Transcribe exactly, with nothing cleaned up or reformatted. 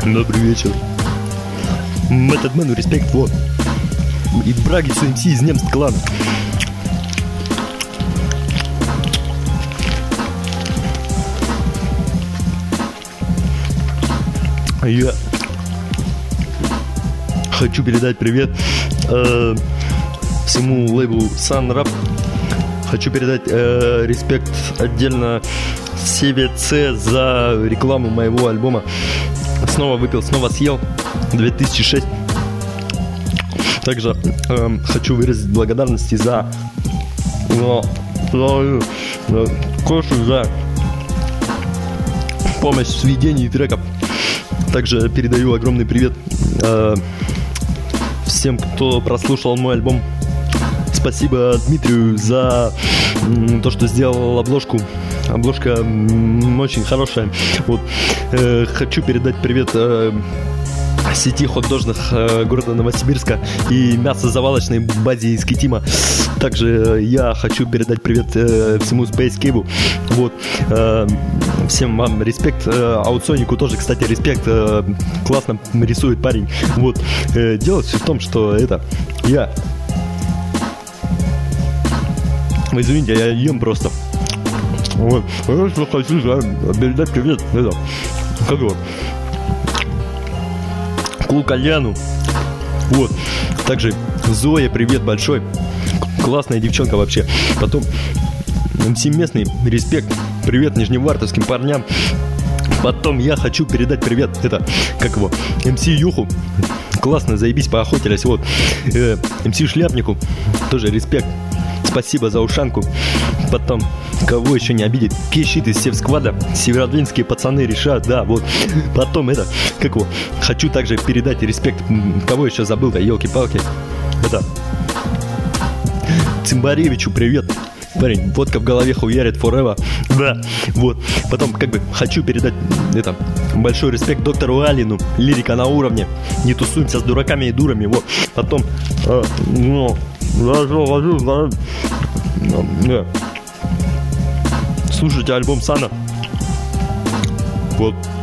Добрый вечер. Method Man, респект, вот. И Брагис эм си из немского клана. Я хочу передать привет э, всему лейблу Sun Rap. Хочу передать э, респект отдельно си ви си за рекламу моего альбома «Снова выпил, снова съел» две тысячи шесть. Также э, хочу выразить благодарности за, за, за, за Кошу, за помощь в сведении треков. Также передаю огромный привет э, всем, кто прослушал мой альбом. Спасибо Дмитрию за м, то, что сделал обложку. Обложка м, очень хорошая. Вот. Э, хочу передать привет э, сети хот-дожных э, города Новосибирска и мясозавалочной базе из Китима. Также э, я хочу передать привет э, всему Space Cave. Вот. Э, всем вам респект. Э, Аутсонику тоже, кстати, респект. Э, классно рисует парень. Вот. Э, дело все в том, что это я... Вы извините, я ем просто. Вот. Я хочу передать привет. Это. Как его? Клу Кальяну. Вот. Также Зоя, привет большой. Классная девчонка вообще. Потом эм си местный, респект. Привет нижневартовским парням. Потом я хочу передать привет. Это, как его? эм си Юху. Классно, заебись, поохотились. Вот. Э, эм си Шляпнику. Тоже респект. Спасибо за ушанку. Потом, кого еще не обидеть? Кещит из Севсквада. Северодвинские пацаны решают, да, вот. Потом это, как его? Хочу также передать респект. Кого еще забыл-то, елки-палки? Это Цимбаревичу привет. Парень, водка в голове хуярит forever. Да, вот. Потом, как бы, хочу передать это, большой респект доктору Алину. Лирика на уровне. Не тусуемся с дураками и дурами. Вот. Потом, э, ну, ложу, ложу, ложу. Слушайте альбом Сана. Вот.